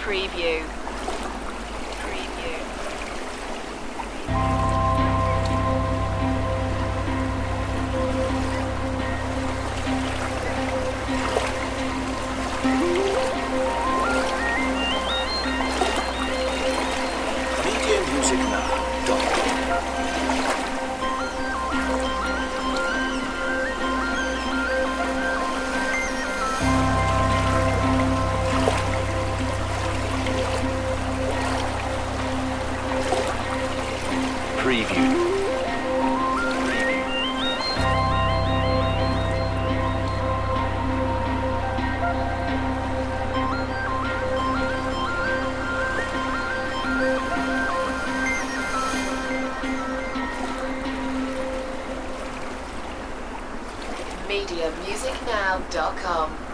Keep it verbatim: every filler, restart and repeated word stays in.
Preview. Preview. Media Music Now. Preview. media music now dot com